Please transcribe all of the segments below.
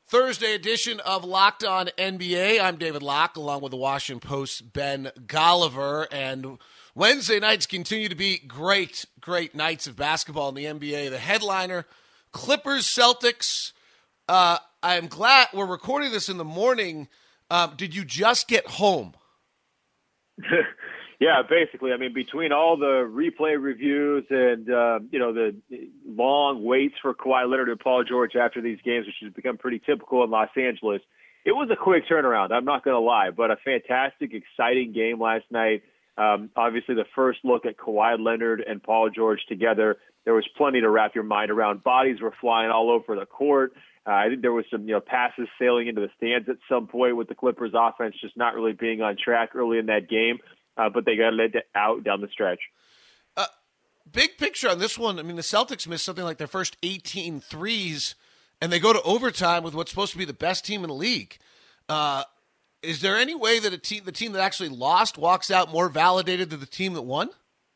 Thursday edition of Locked On NBA. I'm David Locke, along with the Washington Post's Ben Golliver. And Wednesday nights continue to be great nights of basketball in the NBA. The headliner, Clippers-Celtics. I'm glad we're recording this in the morning. Did you just get home? Yeah, basically. I mean, between all the replay reviews and, the long waits for Kawhi Leonard and Paul George after these games, which has become pretty typical in Los Angeles, it was a quick turnaround. I'm not going to lie, but a fantastic, exciting game last night. Obviously, the first look at Kawhi Leonard and Paul George together, there was plenty to wrap your mind around. Bodies were flying all over the court. I think there was some, passes sailing into the stands at some point with the Clippers offense just not really being on track early in that game. But they got let out down the stretch. Big picture on this one. I mean, the Celtics missed something like their first 18 threes, and they go to overtime with what's supposed to be the best team in the league. Is there any way that the team that actually lost walks out more validated than the team that won?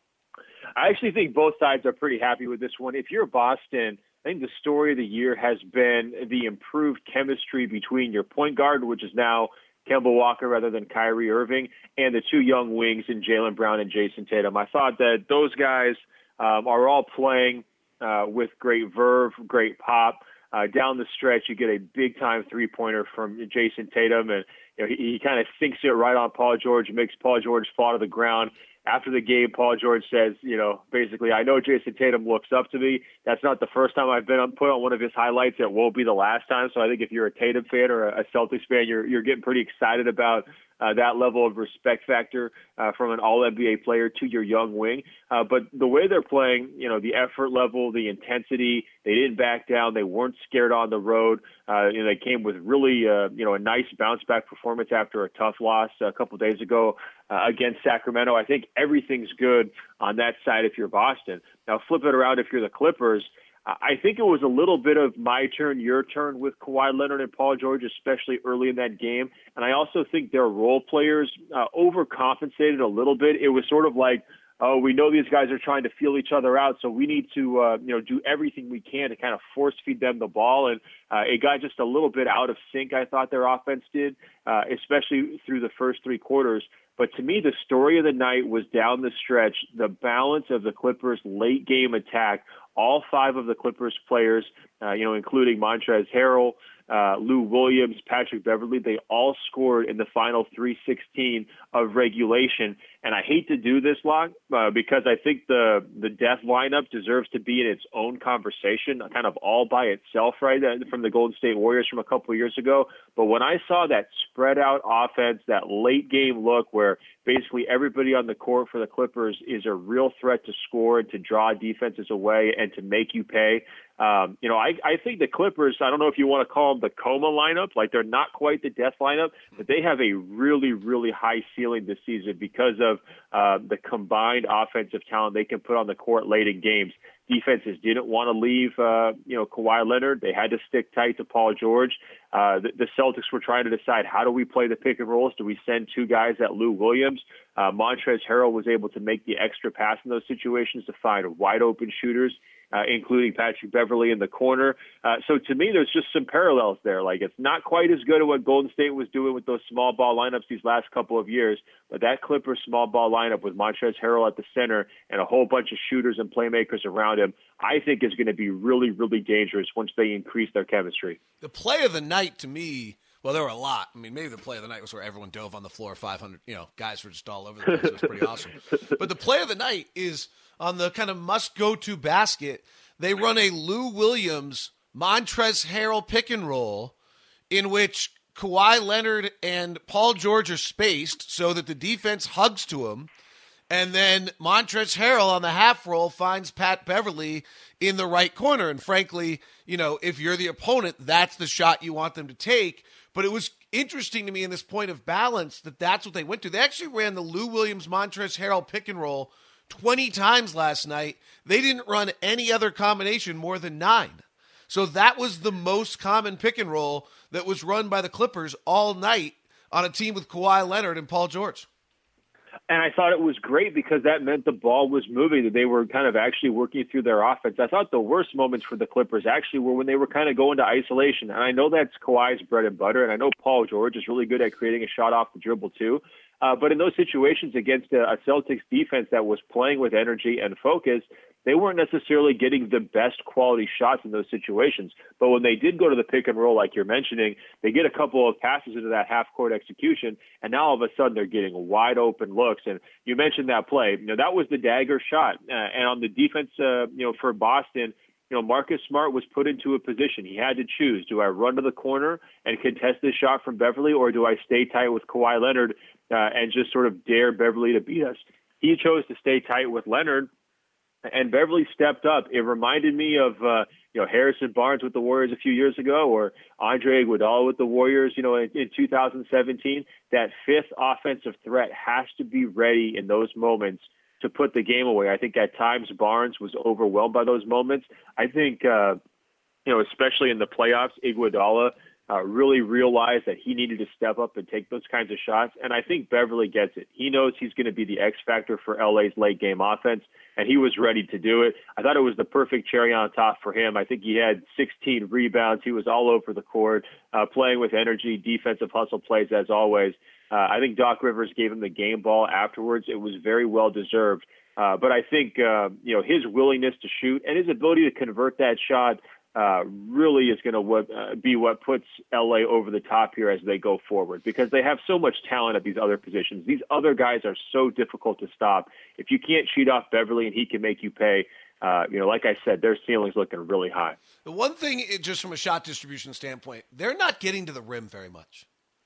I actually think both sides are pretty happy with this one. If you're Boston, I think the story of the year has been the improved chemistry between your point guard, which is now Kemba Walker rather than Kyrie Irving, and the two young wings in Jaylen Brown and Jason Tatum. I thought that those guys are all playing with great verve, great pop. Down the stretch, you get a big-time three-pointer from Jason Tatum, and he kind of sinks it right on Paul George, makes Paul George fall to the ground. After the game, Paul George says, basically, I know Jason Tatum looks up to me. That's not the first time I've been put on one of his highlights. It won't be the last time. So I think if you're a Tatum fan or a Celtics fan, you're getting pretty excited about that level of respect factor from an all-NBA player to your young wing. But the way they're playing, the effort level, the intensity, they didn't back down. They weren't scared on the road. They came with really, a nice bounce-back performance after a tough loss a couple days ago against Sacramento. I think everything's good on that side if you're Boston. Now, flip it around if you're the Clippers. I think it was a little bit of my turn, your turn with Kawhi Leonard and Paul George, especially early in that game. And I also think their role players overcompensated a little bit. It was sort of like, oh, we know these guys are trying to feel each other out, so we need to, do everything we can to kind of force feed them the ball. And it got just a little bit out of sync, I thought their offense did, especially through the first three quarters. But to me, the story of the night was down the stretch, the balance of the Clippers' late game attack. All five of the Clippers players, including Montrezl Harrell, Lou Williams, Patrick Beverley, they all scored in the final 3:16 of regulation. And I hate to do this, Locke, because I think the death lineup deserves to be in its own conversation, kind of all by itself, right, from the Golden State Warriors from a couple of years ago. But when I saw that spread out offense, that late game look where basically everybody on the court for the Clippers is a real threat to score and to draw defenses away and to make you pay. I think the Clippers, I don't know if you want to call them the coma lineup, like they're not quite the death lineup, but they have a really, really high ceiling this season because of the combined offensive talent they can put on the court late in games. Defenses didn't want to leave, Kawhi Leonard. They had to stick tight to Paul George. The Celtics were trying to decide, how do we play the pick and rolls? Do we send two guys at Lou Williams? Montrezl Harrell was able to make the extra pass in those situations to find wide open shooters, including Patrick Beverley in the corner. So to me, there's just some parallels there. Like, it's not quite as good at what Golden State was doing with those small ball lineups these last couple of years, but that Clippers small ball lineup with Montrezl Harrell at the center and a whole bunch of shooters and playmakers around him, I think is going to be really, really dangerous once they increase their chemistry. The play of the night to me, well, there were a lot. I mean, maybe the play of the night was where everyone dove on the floor, 500, guys were just all over the place. It was pretty awesome. But the play of the night is on the kind of must-go-to basket. They run a Lou Williams, Montrezl Harrell pick and roll in which Kawhi Leonard and Paul George are spaced so that the defense hugs to him. And then Montrezl Harrell on the half roll finds Pat Beverley in the right corner. And frankly, if you're the opponent, that's the shot you want them to take. But it was interesting to me in this point of balance that that's what they went to. They actually ran the Lou Williams, Montrezl Harrell pick and roll 20 times last night. They didn't run any other combination more than 9. So that was the most common pick and roll that was run by the Clippers all night on a team with Kawhi Leonard and Paul George. And I thought it was great because that meant the ball was moving, that they were kind of actually working through their offense. I thought the worst moments for the Clippers actually were when they were kind of going to isolation. And I know that's Kawhi's bread and butter, and I know Paul George is really good at creating a shot off the dribble too. But in those situations against a Celtics defense that was playing with energy and focus, they weren't necessarily getting the best quality shots in those situations. But when they did go to the pick and roll, like you're mentioning, they get a couple of passes into that half-court execution, and now all of a sudden they're getting wide open looks. And you mentioned that play. That was the dagger shot. And on the defense, for Boston, Marcus Smart was put into a position. He had to choose. Do I run to the corner and contest this shot from Beverly, or do I stay tight with Kawhi Leonard and just sort of dare Beverly to beat us? He chose to stay tight with Leonard, and Beverly stepped up. It reminded me of, Harrison Barnes with the Warriors a few years ago, or Andre Iguodala with the Warriors, in 2017. That fifth offensive threat has to be ready in those moments to put the game away. I think at times Barnes was overwhelmed by those moments. I think, especially in the playoffs, Iguodala really realized that he needed to step up and take those kinds of shots. And I think Beverly gets it. He knows he's going to be the X factor for LA's late game offense, and he was ready to do it. I thought it was the perfect cherry on top for him. I think he had 16 rebounds. He was all over the court, playing with energy, defensive hustle plays as always. I think Doc Rivers gave him the game ball afterwards. It was very well deserved. But I think, his willingness to shoot and his ability to convert that shot really is going to be what puts LA over the top here as they go forward, because they have so much talent at these other positions. These other guys are so difficult to stop. If you can't cheat off Beverly and he can make you pay, like I said, their ceiling's looking really high. The one thing, just from a shot distribution standpoint, they're not getting to the rim very much.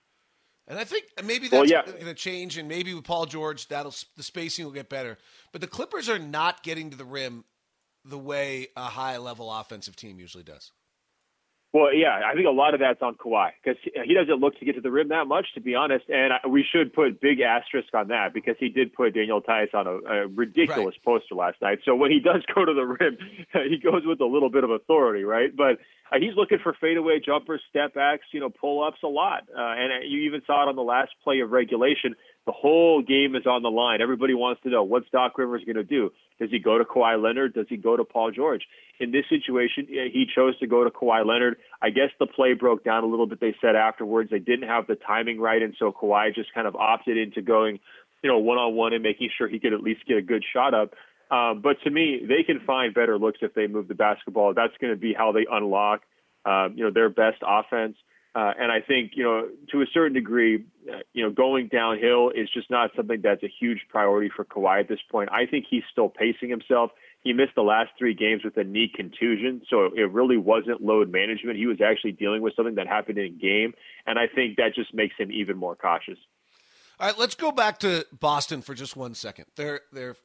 And I think maybe that's going to change, and maybe with Paul George, the spacing will get better. But the Clippers are not getting to the rim the way a high-level offensive team usually does. Well, yeah, I think a lot of that's on Kawhi, because he doesn't look to get to the rim that much, to be honest. And we should put big asterisk on that, because he did put Daniel Tice on a ridiculous poster last night. So when he does go to the rim, he goes with a little bit of authority, right? But he's looking for fadeaway jumpers, step backs, pull-ups a lot. And you even saw it on the last play of regulation. The whole game is on the line. Everybody wants to know, what's Doc Rivers going to do? Does he go to Kawhi Leonard? Does he go to Paul George? In this situation, he chose to go to Kawhi Leonard. I guess the play broke down a little bit, they said afterwards. They didn't have the timing right, and so Kawhi just kind of opted into going, one-on-one and making sure he could at least get a good shot up. But to me, they can find better looks if they move the basketball. That's going to be how they unlock, their best offense. And I think, to a certain degree, going downhill is just not something that's a huge priority for Kawhi at this point. I think he's still pacing himself. He missed the last 3 games with a knee contusion, so it really wasn't load management. He was actually dealing with something that happened in game, and I think that just makes him even more cautious. All right, let's go back to Boston for just 1 second. They're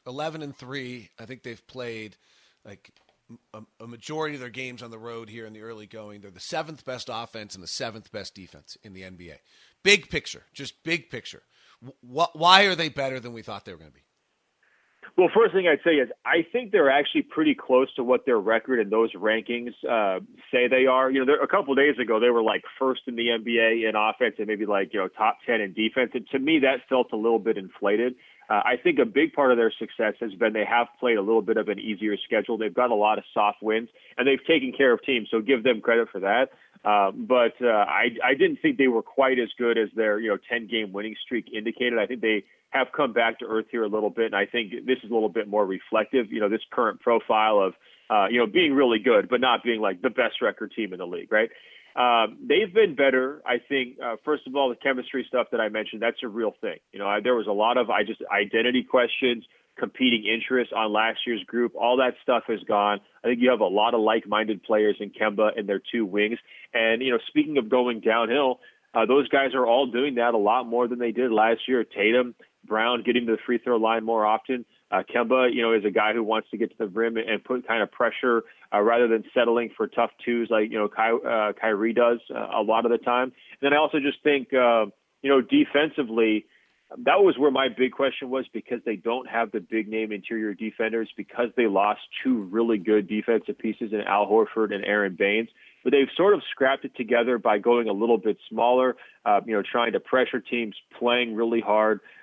11-3. I think they've played like a majority of their games on the road here in the early going. They're the 7th best offense and the 7th best defense in the NBA. Big picture, just big picture. Why are they better than we thought they were going to be? Well, first thing I'd say is I think they're actually pretty close to what their record and those rankings say they are. A couple of days ago, they were like first in the NBA in offense and maybe like, top 10 in defense. And to me, that felt a little bit inflated. I think a big part of their success has been they have played a little bit of an easier schedule. They've got a lot of soft wins, and they've taken care of teams, so give them credit for that. But I didn't think they were quite as good as their 10-game winning streak indicated. I think they have come back to earth here a little bit, and I think this is a little bit more reflective, this current profile of, being really good, but not being like the best record team in the league, right? They've been better, I think. First of all, the chemistry stuff that I mentioned, that's a real thing. There was a lot of identity questions, competing interests on last year's group. All that stuff is gone. I think you have a lot of like-minded players in Kemba and their 2 wings. And, speaking of going downhill, those guys are all doing that a lot more than they did last year. Tatum, Brown getting to the free throw line more often. Kemba, is a guy who wants to get to the rim and put kind of pressure rather than settling for tough twos like, Kyrie does a lot of the time. And then I also just think, defensively, that was where my big question was, because they don't have the big name interior defenders, because they lost 2 really good defensive pieces in Al Horford and Aaron Baines. But they've sort of scrapped it together by going a little bit smaller, trying to pressure teams, playing really hard.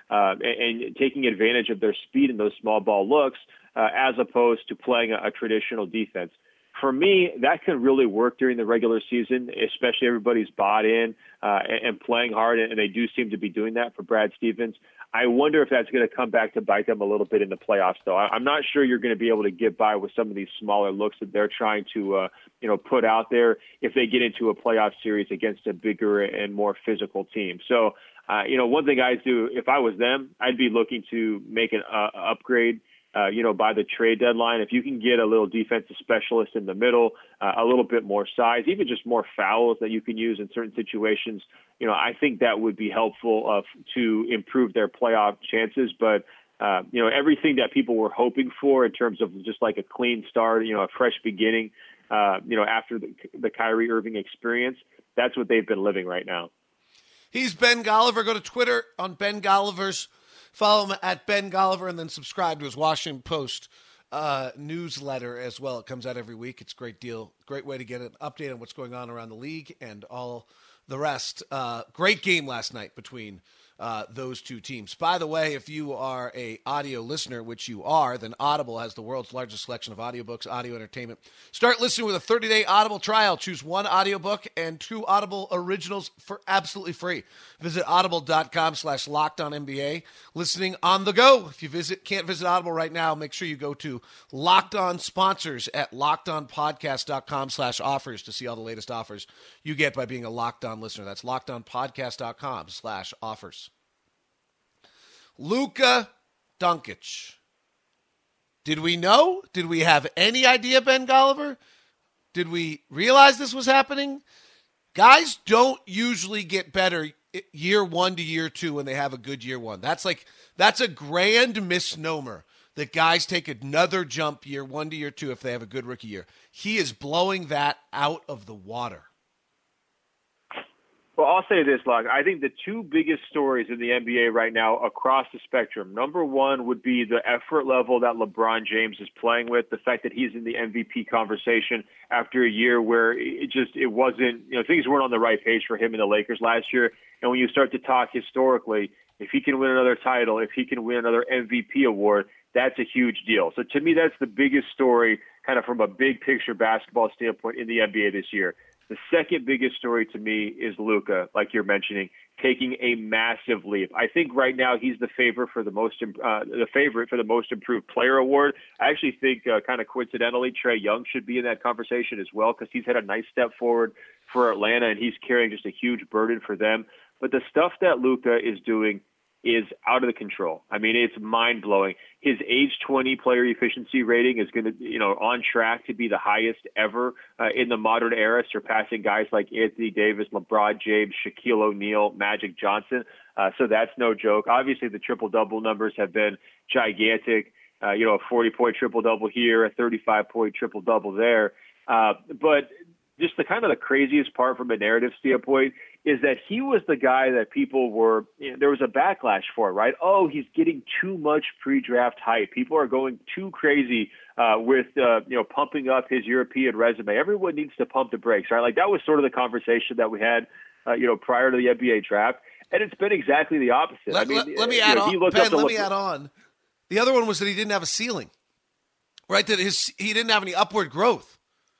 and taking advantage of their speed in those small ball looks as opposed to playing a traditional defense. For me, that can really work during the regular season, especially everybody's bought in and playing hard, and they do seem to be doing that for Brad Stevens. I wonder if that's going to come back to bite them a little bit in the playoffs, though. I'm not sure you're going to be able to get by with some of these smaller looks that they're trying to, put out there if they get into a playoff series against a bigger and more physical team. So, one thing I'd do if I was them, I'd be looking to make an upgrade. By the trade deadline, if you can get a little defensive specialist in the middle, a little bit more size, even just more fouls that you can use in certain situations, I think that would be helpful to improve their playoff chances. But, everything that people were hoping for in terms of just like a clean start, a fresh beginning, after the Kyrie Irving experience, that's what they've been living right now. He's Ben Golliver. Go to Twitter on Ben Golliver's. Follow him at Ben Golliver, and then subscribe to his Washington Post newsletter as well. It comes out every week. It's a great deal. Great way to get an update on what's going on around the league and all the rest. Great game last night between those two teams. By the way, if you are a audio listener, which you are, then Audible has the world's largest selection of audiobooks, audio entertainment. Start listening with a 30-day Audible trial. Choose one audiobook and 2 Audible originals for absolutely free. Visit audible.com/LockedOnNBA. Listening on the go. If you can't visit Audible right now, make sure you go to Locked On Sponsors at LockedOnPodcast.com/offers to see all the latest offers you get by being a Locked On listener. That's LockedOnPodcast.com/offers. Luka Doncic. Did we know? Did we have any idea, Ben Golliver? Did we realize this was happening? Guys don't usually get better year 1 to year 2 when they have a good year 1. That's a grand misnomer that guys take another jump year 1 to year 2 if they have a good rookie year. He is blowing that out of the water. Well, I'll say this, Locke. I think the 2 biggest stories in the NBA right now across the spectrum, number one would be the effort level that LeBron James is playing with, the fact that he's in the MVP conversation after a year where it wasn't, things weren't on the right page for him in the Lakers last year. And when you start to talk historically, if he can win another title, if he can win another MVP award, that's a huge deal. So to me, that's the biggest story kind of from a big picture basketball standpoint in the NBA this year. The second biggest story to me is Luka, like you're mentioning, taking a massive leap. I think right now he's the favorite for the most improved player award. I actually think kind of coincidentally Trae Young should be in that conversation as well because he's had a nice step forward for Atlanta and he's carrying just a huge burden for them. But the stuff that Luka is doing is out of the control. I mean, it's mind-blowing. His age 20 player efficiency rating is going to, on track to be the highest ever in the modern era, surpassing guys like Anthony Davis, LeBron James, Shaquille O'Neal, Magic Johnson. So that's no joke. Obviously, the triple-double numbers have been gigantic. A 40-point triple-double here, a 35-point triple-double there. But just the kind of the craziest part from a narrative standpoint is that he was the guy that people were, there was a backlash for, right? Oh, he's getting too much pre-draft hype. People are going too crazy with, pumping up his European resume. Everyone needs to pump the brakes, right? Like that was sort of the conversation that we had, prior to the NBA draft. And it's been exactly the opposite. Let me add on. Ben, let me add on. The other one was that he didn't have a ceiling, right? That he didn't have any upward growth.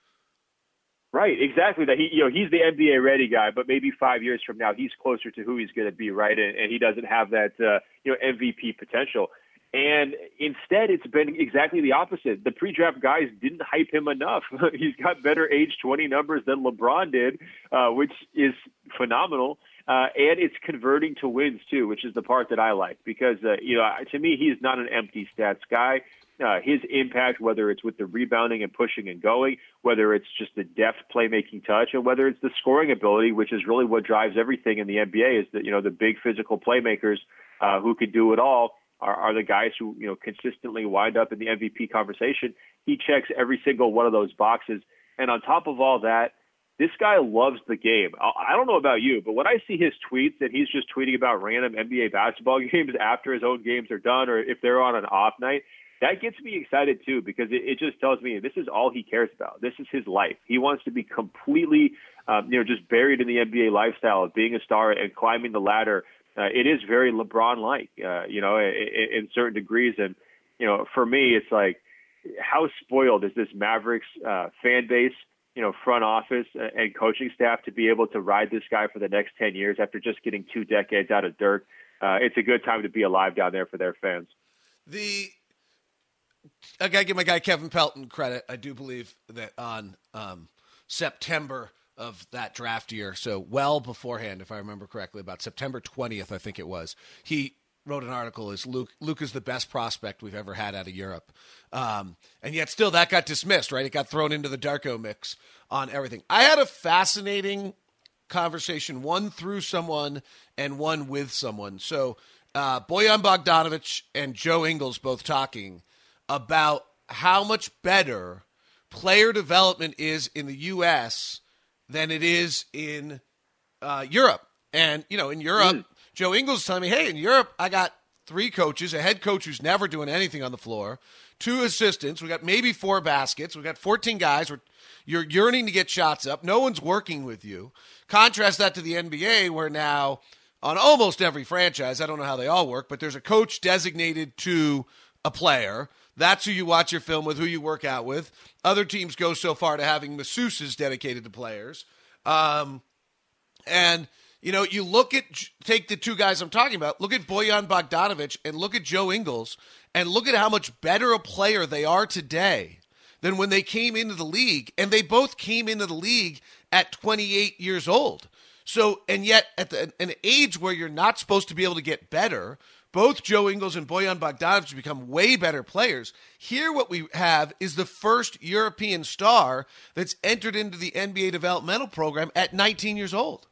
Right, exactly. That he's the NBA ready guy, but maybe 5 years from now he's closer to who he's going to be, right? And he doesn't have that MVP potential. And instead, it's been exactly the opposite. The pre-draft guys didn't hype him enough. He's got better age 20 numbers than LeBron did, which is phenomenal. And it's converting to wins too, which is the part that I like because to me he's not an empty stats guy. His impact, whether it's with the rebounding and pushing and going, whether it's just the deft playmaking touch, and whether it's the scoring ability, which is really what drives everything in the NBA, is that the big physical playmakers who can do it all are the guys who consistently wind up in the MVP conversation. He checks every single one of those boxes, and on top of all that, this guy loves the game. I don't know about you, but when I see his tweets and he's just tweeting about random NBA basketball games after his own games are done, or if they're on an off night. That gets me excited too because it just tells me this is all he cares about. This is his life. He wants to be completely, just buried in the NBA lifestyle of being a star and climbing the ladder it is very LeBron-like, in certain degrees. And, for me, it's like, how spoiled is this Mavericks fan base, front office and coaching staff to be able to ride this guy for the next 10 years after just getting 2 decades out of Dirk. It's a good time to be alive down there for their fans. I got to give my guy Kevin Pelton credit. I do believe that on September of that draft year, so well beforehand, if I remember correctly, about September 20th, I think it was, he wrote an article as Luke is the best prospect we've ever had out of Europe. And yet still that got dismissed, right? It got thrown into the Darko mix on everything. I had a fascinating conversation, one through someone and one with someone. So Bojan Bogdanovic and Joe Ingles both talking about how much better player development is in the U.S. than it is in Europe. And, in Europe, Joe Ingles telling me, hey, in Europe, I got 3 coaches, a head coach who's never doing anything on the floor, 2 assistants. We got maybe 4 baskets. We got 14 guys. You're yearning to get shots up. No one's working with you. Contrast that to the NBA, where now on almost every franchise, I don't know how they all work, but there's a coach designated to a player. That's who you watch your film with, who you work out with. Other teams go so far to having masseuses dedicated to players. You take the 2 guys I'm talking about, look at Bojan Bogdanovic and look at Joe Ingles, and look at how much better a player they are today than when they came into the league. And they both came into the league at 28 years old. So, and yet at an age where you're not supposed to be able to get better, both Joe Ingles and Bojan Bogdanovic become way better players. Here what we have is the first European star that's entered into the NBA developmental program at 19 years old.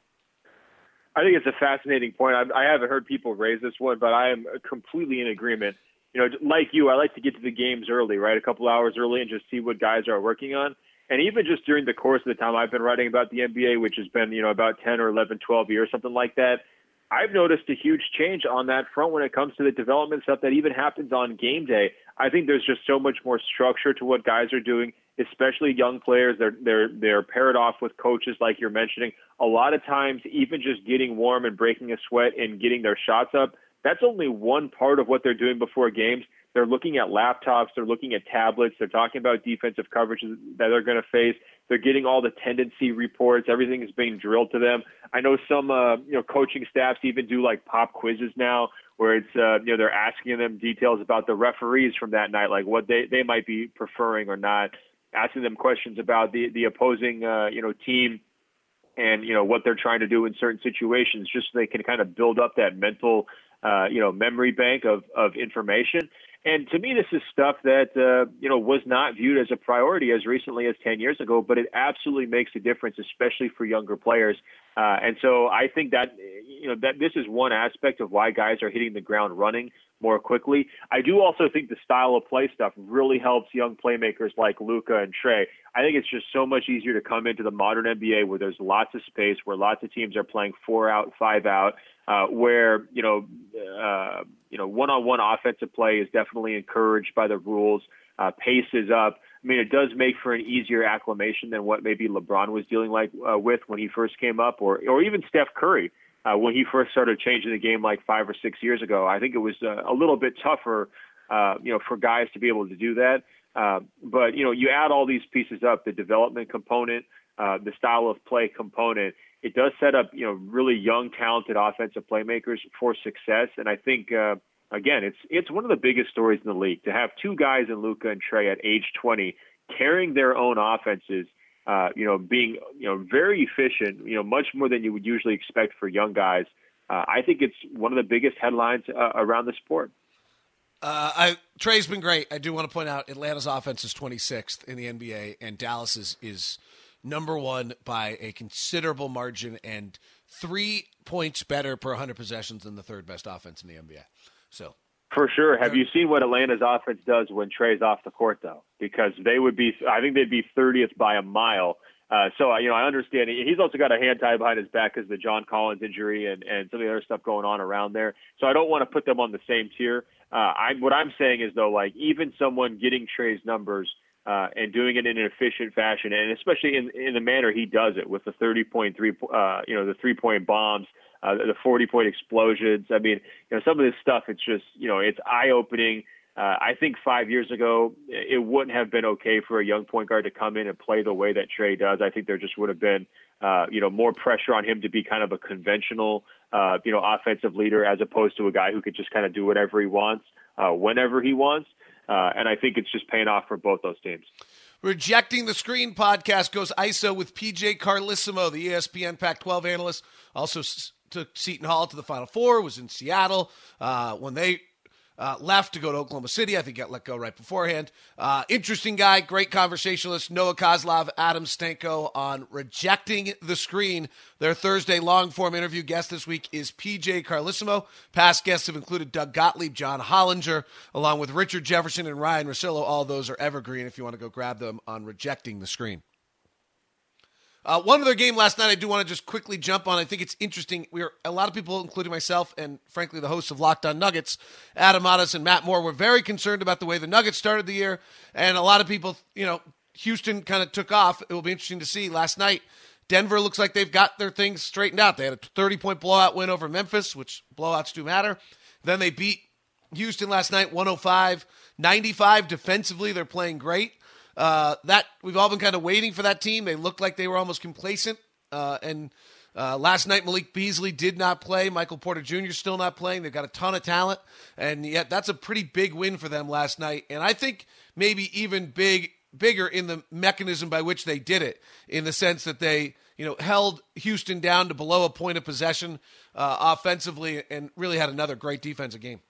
I think it's a fascinating point. I haven't heard people raise this one, but I am completely in agreement. Like you, I like to get to the games early, right? A couple hours early and just see what guys are working on. And even just during the course of the time I've been writing about the NBA, which has been, about 10 or 11, 12 years, something like that, I've noticed a huge change on that front when it comes to the development stuff that even happens on game day. I think there's just so much more structure to what guys are doing, especially young players. They're paired off with coaches like you're mentioning. A lot of times, even just getting warm and breaking a sweat and getting their shots up, that's only one part of what they're doing before games. They're looking at laptops. They're looking at tablets. They're talking about defensive coverages that they're going to face. They're getting all the tendency reports. Everything is being drilled to them. I know some, coaching staffs even do like pop quizzes now where it's, they're asking them details about the referees from that night, like what they might be preferring or not, asking them questions about the opposing, team and, what they're trying to do in certain situations, just so they can kind of build up that mental, memory bank of information. And to me, this is stuff that, was not viewed as a priority as recently as 10 years ago, but it absolutely makes a difference, especially for younger players. And so I think that, that this is one aspect of why guys are hitting the ground running more quickly. I do also think the style of play stuff really helps young playmakers like Luka and Trae. I think it's just so much easier to come into the modern NBA where there's lots of space, where lots of teams are playing 4 out, 5 out, where, one-on-one offensive play is definitely encouraged by the rules. Pace is up. I mean, it does make for an easier acclimation than what maybe LeBron was dealing with when he first came up, or even Steph Curry when he first started changing the game like 5 or 6 years ago. I think it was a little bit tougher, for guys to be able to do that. But, you add all these pieces up, the development component, the style of play component, it does set up, really young, talented offensive playmakers for success. And I think, again, it's one of the biggest stories in the league to have 2 guys in Luka and Trae at age 20 carrying their own offenses, being, very efficient, much more than you would usually expect for young guys. I think it's one of the biggest headlines around the sport. Trae's been great. I do want to point out Atlanta's offense is 26th in the NBA, and Dallas is number 1 by a considerable margin and 3 points better per 100 possessions than the 3rd best offense in the NBA. So, for sure. Have you seen what Atlanta's offense does when Trae's off the court, though? Because I think they'd be 30th by a mile. So, I understand. He's also got a hand tied behind his back because of the John Collins injury and some of the other stuff going on around there. So I don't want to put them on the same tier. What I'm saying is, though, like even someone getting Trae's numbers and doing it in an efficient fashion, and especially in the manner he does it with the 30.3, the 3-point bombs, the 40-point explosions. I mean, some of this stuff, it's just, it's eye-opening. I think 5 years ago, it wouldn't have been okay for a young point guard to come in and play the way that Trey does. I think there just would have been, more pressure on him to be kind of a conventional, offensive leader as opposed to a guy who could just kind of do whatever he wants, whenever he wants. And I think it's just paying off for both those teams. Rejecting the Screen podcast goes ISO with PJ Carlesimo, the ESPN Pac-12 analyst. Also took Seton Hall to the Final Four, was in Seattle when they left to go to Oklahoma City. I think got let go right beforehand. Interesting guy, great conversationalist. Noah Kozlov, Adam Stanko on Rejecting the Screen. Their Thursday long-form interview guest this week is PJ Carlesimo. Past guests have included Doug Gottlieb, John Hollinger, along with Richard Jefferson and Ryan Russillo. All those are evergreen if you want to go grab them on Rejecting the Screen. One other game last night I do want to just quickly jump on. I think it's interesting. A lot of people, including myself and, frankly, the hosts of Locked On Nuggets, Adam Ottis and Matt Moore, were very concerned about the way the Nuggets started the year. And a lot of people, Houston kind of took off. It will be interesting to see. Last night, Denver looks like they've got their things straightened out. They had a 30-point blowout win over Memphis, which blowouts do matter. Then they beat Houston last night, 105-95. Defensively, they're playing great. That we've all been kind of waiting for that team. They looked like they were almost complacent. And last night, Malik Beasley did not play. Michael Porter Jr. still not playing. They've got a ton of talent. And yet that's a pretty big win for them last night. And I think maybe even bigger in the mechanism by which they did it, in the sense that they, held Houston down to below a point of possession offensively and really had another great defensive game.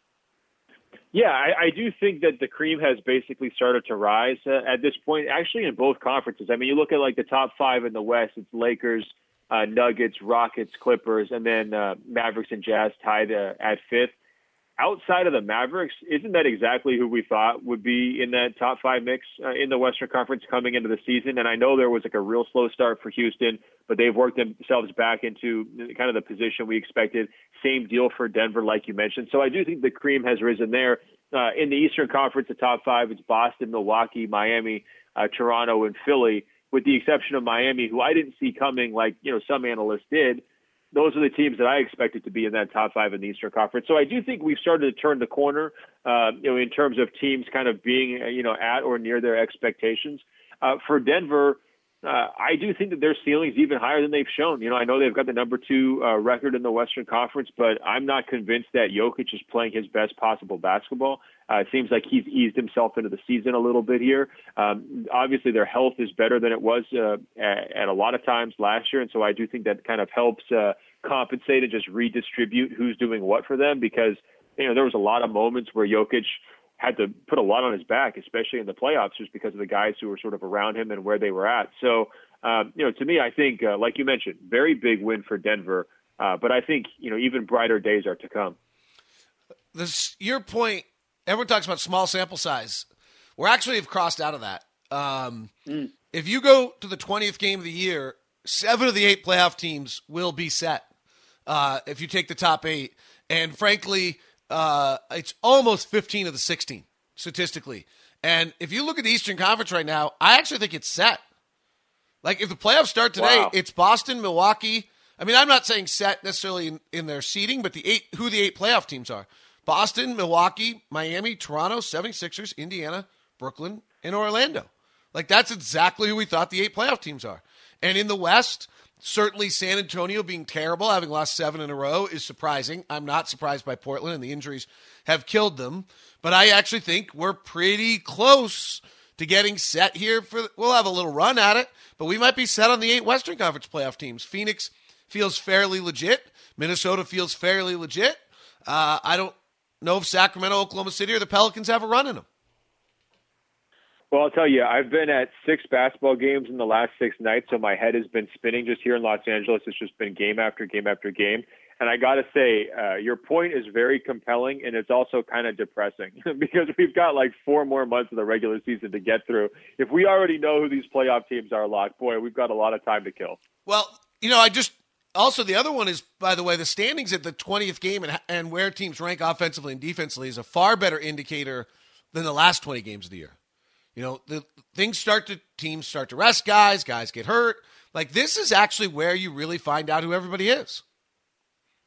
Yeah, I do think that the cream has basically started to rise at this point, actually in both conferences. I mean, you look at like the top five in the West, it's Lakers, Nuggets, Rockets, Clippers, and then Mavericks and Jazz tied at fifth. Outside of the Mavericks, isn't that exactly who we thought would be in that top five mix in the Western Conference coming into the season? And I know there was like a real slow start for Houston, but they've worked themselves back into kind of the position we expected. Same deal for Denver, like you mentioned. So I do think the cream has risen there. In the Eastern Conference, the top five, it's Boston, Milwaukee, Miami, Toronto, and Philly, with the exception of Miami, who I didn't see coming like, some analysts did. Those are the teams that I expected to be in that top five in the Eastern Conference. So I do think we've started to turn the corner, in terms of teams kind of being, at or near their expectations. For Denver, I do think that their ceiling is even higher than they've shown. I know they've got the number 2 record in the Western Conference, but I'm not convinced that Jokic is playing his best possible basketball. It seems like he's eased himself into the season a little bit here. Obviously, their health is better than it was at a lot of times last year, and so I do think that kind of helps compensate and just redistribute who's doing what for them, because there was a lot of moments where Jokic had to put a lot on his back, especially in the playoffs, just because of the guys who were sort of around him and where they were at. So, to me, I think, like you mentioned, very big win for Denver. But I think, even brighter days are to come. Your point, everyone talks about small sample size. We're actually have crossed out of that. If you go to the 20th game of the year, 7 of the 8 playoff teams will be set if you take the top 8. And frankly, it's almost 15 of the 16 statistically. And if you look at the Eastern Conference right now, I actually think it's set. Like, if the playoffs start today, It's Boston, Milwaukee. I mean, I'm not saying set necessarily in their seeding, but who the 8 playoff teams are. Boston, Milwaukee, Miami, Toronto, 76ers, Indiana, Brooklyn, and Orlando. Like, that's exactly who we thought the 8 playoff teams are. And in the West, certainly San Antonio being terrible, having lost 7 in a row, is surprising. I'm not surprised by Portland, and the injuries have killed them. But I actually think we're pretty close to getting set here. We'll have a little run at it, but we might be set on the 8 Western Conference playoff teams. Phoenix feels fairly legit. Minnesota feels fairly legit. I don't know if Sacramento, Oklahoma City, or the Pelicans have a run in them. Well, I'll tell you, I've been at 6 basketball games in the last 6 nights, so my head has been spinning just here in Los Angeles. It's just been game after game after game. And I got to say, your point is very compelling, and it's also kind of depressing because we've got like 4 more months of the regular season to get through. If we already know who these playoff teams are, Locke, boy, we've got a lot of time to kill. Well, also the other one is, by the way, the standings at the 20th game and where teams rank offensively and defensively is a far better indicator than the last 20 games of the year. The teams start to rest guys get hurt. Like, this is actually where you really find out who everybody is.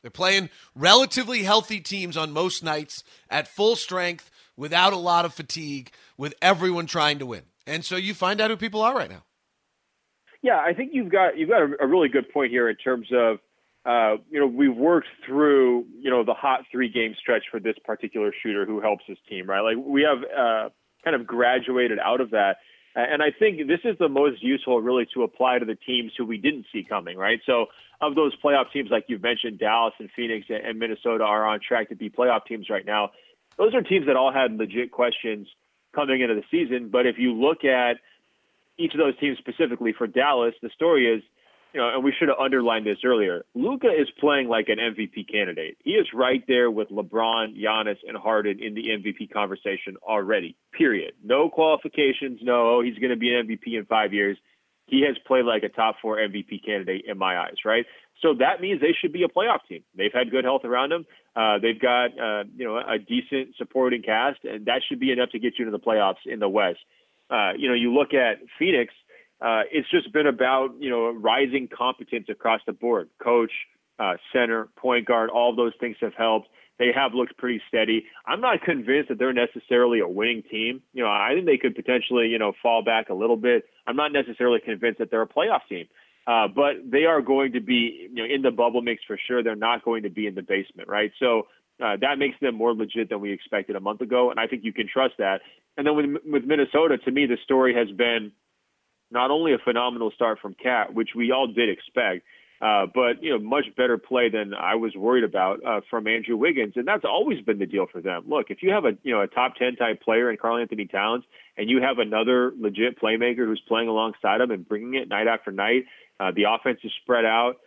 They're playing relatively healthy teams on most nights at full strength, without a lot of fatigue, with everyone trying to win. And so you find out who people are right now. Yeah, I think you've got a really good point here in terms of we've worked through the hot 3-game stretch for this particular shooter who helps his team, right? Like we have kind of graduated out of that. And I think this is the most useful really to apply to the teams who we didn't see coming, right? So of those playoff teams, like you've mentioned, Dallas and Phoenix and Minnesota are on track to be playoff teams right now. Those are teams that all had legit questions coming into the season. But if you look at each of those teams specifically for Dallas, the story is, and we should have underlined this earlier, Luka is playing like an MVP candidate. He is right there with LeBron, Giannis, and Harden in the MVP conversation already, period. No qualifications, no, he's going to be an MVP in 5 years. He has played like a top 4 MVP candidate in my eyes, right? So that means they should be a playoff team. They've had good health around them. They've got, a decent supporting cast, and that should be enough to get you into the playoffs in the West. You look at Phoenix, it's just been about, rising competence across the board. Coach, center, point guard, all of those things have helped. They have looked pretty steady. I'm not convinced that they're necessarily a winning team. I think they could potentially, fall back a little bit. I'm not necessarily convinced that they're a playoff team. But they are going to be, in the bubble mix for sure. They're not going to be in the basement, right? So that makes them more legit than we expected a month ago, and I think you can trust that. And then with Minnesota, to me, the story has been not only a phenomenal start from Cat, which we all did expect, but much better play than I was worried about from Andrew Wiggins, and that's always been the deal for them. Look, if you have a top 10 type player in Karl-Anthony Towns, and you have another legit playmaker who's playing alongside him and bringing it night after night, the offense is spread out.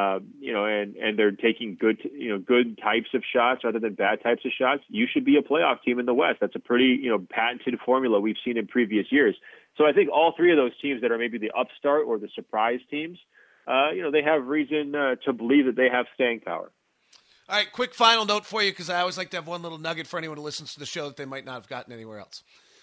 And they're taking good types of shots rather than bad types of shots. You should be a playoff team in the West. That's a pretty, patented formula we've seen in previous years. So I think all three of those teams that are maybe the upstart or the surprise teams, they have reason to believe that they have staying power. All right, quick final note for you, because I always like to have one little nugget for anyone who listens to the show that they might not have gotten anywhere else.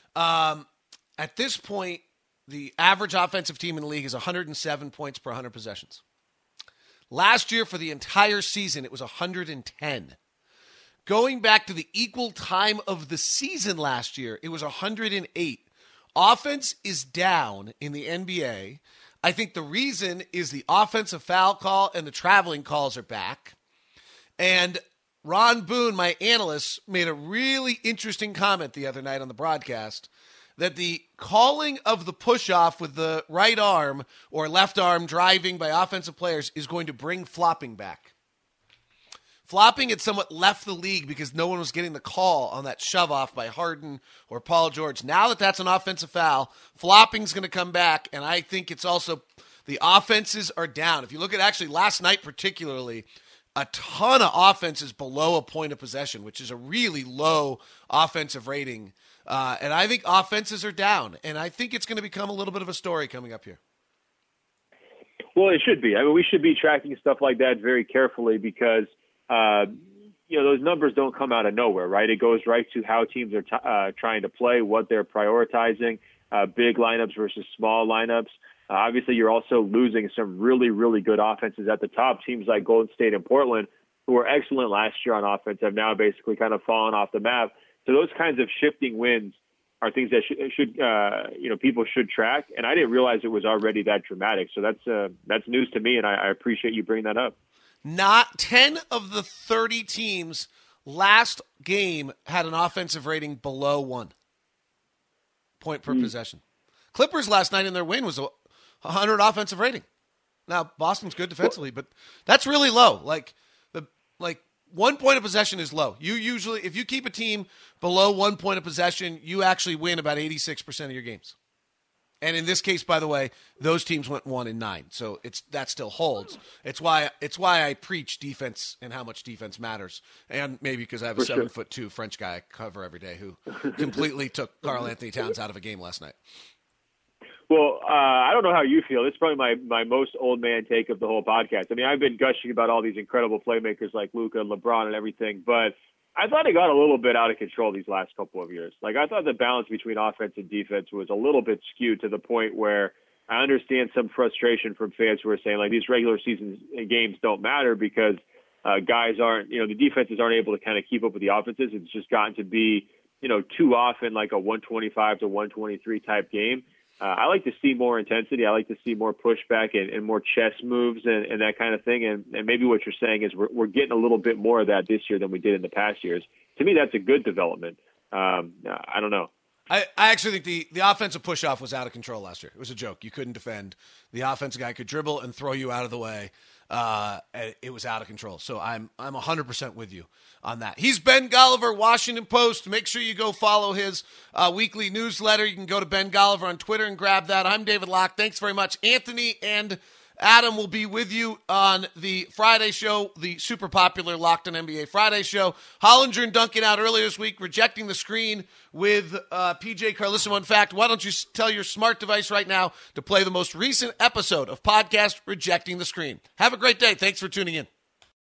At this point, the average offensive team in the league is 107 points per 100 possessions. Last year, for the entire season, it was 110. Going back to the equal time of the season last year, it was 108. Offense is down in the NBA. I think the reason is the offensive foul call and the traveling calls are back. And Ron Boone, my analyst, made a really interesting comment the other night on the broadcast that the calling of the push-off with the right arm or left arm driving by offensive players is going to bring flopping back. Flopping had somewhat left the league because no one was getting the call on that shove-off by Harden or Paul George. Now that that's an offensive foul, flopping's going to come back, and I think it's also the offenses are down. If you look at actually last night particularly, a ton of offenses below a point of possession, which is a really low offensive rating. And I think offenses are down, and I think it's going to become a little bit of a story coming up here. Well, it should be. I mean, we should be tracking stuff like that very carefully because, those numbers don't come out of nowhere, right? It goes right to how teams are trying to play, what they're prioritizing, big lineups versus small lineups. Obviously, you're also losing some really, really good offenses at the top. Teams like Golden State and Portland, who were excellent last year on offense, have now basically kind of fallen off the map. So those kinds of shifting wins are things that should people should track. And I didn't realize it was already that dramatic. So that's news to me, and I appreciate you bringing that up. Not 10 of the 30 teams last game had an offensive rating below 1 point per possession. Clippers last night in their win was a 100 offensive rating. Now Boston's good defensively, but that's really low. Like 1 point of possession is low. You usually, if you keep a team below 1 point of possession, you actually win about 86% of your games. And in this case, by the way, those teams went 1-9, so that still holds. It's why I preach defense and how much defense matters, and maybe because I have a 7'2" French guy I cover every day who completely took Karl-Anthony Towns out of a game last night. Well, I don't know how you feel. It's probably my most old man take of the whole podcast. I mean, I've been gushing about all these incredible playmakers like Luka, LeBron, and everything, but I thought it got a little bit out of control these last couple of years. Like, I thought the balance between offense and defense was a little bit skewed to the point where I understand some frustration from fans who are saying, like, these regular season games don't matter because, guys aren't, the defenses aren't able to kind of keep up with the offenses. It's just gotten to be, too often like a 125 to 123 type game. I like to see more intensity. I like to see more pushback and more chess moves and that kind of thing. And maybe what you're saying is we're getting a little bit more of that this year than we did in the past years. To me, that's a good development. I don't know. I actually think the offensive push-off was out of control last year. It was a joke. You couldn't defend. The offensive guy could dribble and throw you out of the way. It was out of control. So I'm 100% with you on that. He's Ben Golliver, Washington Post. Make sure you go follow his weekly newsletter. You can go to Ben Golliver on Twitter and grab that. I'm David Locke. Thanks very much. Anthony and Adam will be with you on the Friday show, the super popular Locked on NBA Friday show. Hollinger and Duncan out earlier this week, rejecting the screen with PJ Carlissimo. In fact, why don't you tell your smart device right now to play the most recent episode of podcast Rejecting the Screen. Have a great day. Thanks for tuning in.